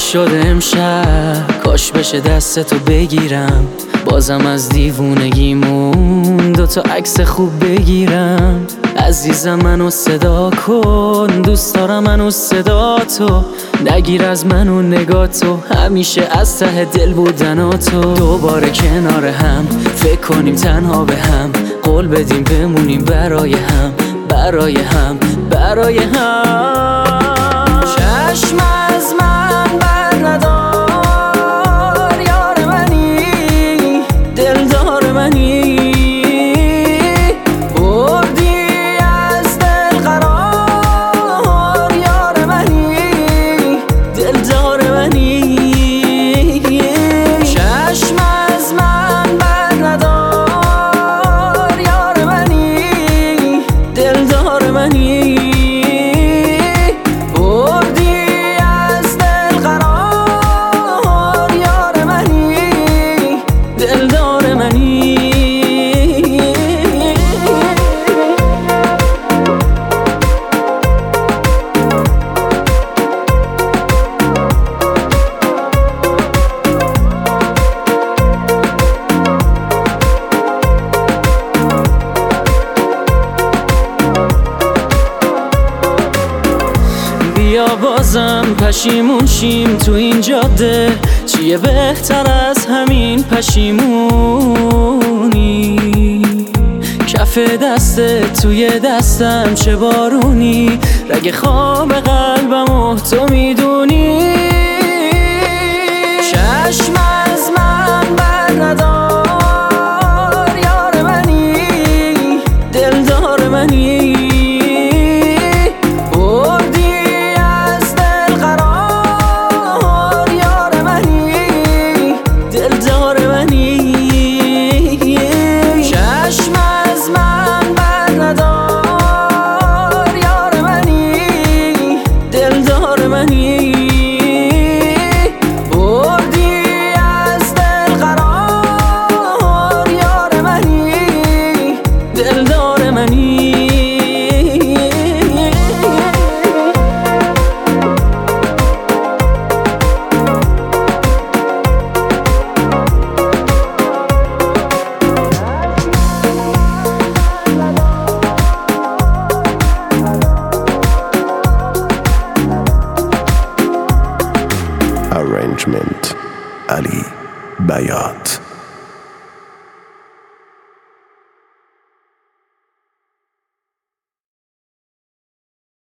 شده امشب، کاش بشه دستتو بگیرم، بازم از دیوونگیمون دوتا عکس خوب بگیرم. عزیزم منو صدا کن، دوست دارم منو صدا تو، نگیر از منو نگاتو، همیشه از ته دل بودناتو. دوباره کنار هم فکر کنیم تنها به هم، قول بدیم بمونیم برای هم، برای هم، برای هم. چشم از من بر ندار، یار منی، دلدار منی، بردی از دل قرار، یار منی، دلدار منی. چشم از من بر ندار، یار منی، دلدار منی، بیا بازم پشیمون شیم تو این جاده، چیه بهتر از همین پشیمونی؟ کف دستت توی دستم چه بارونی، رگ خواب قلبمو تو میدونی. چشم از من بر ندار، یار منی، دلدار منی، Arrangement Ali Bayat.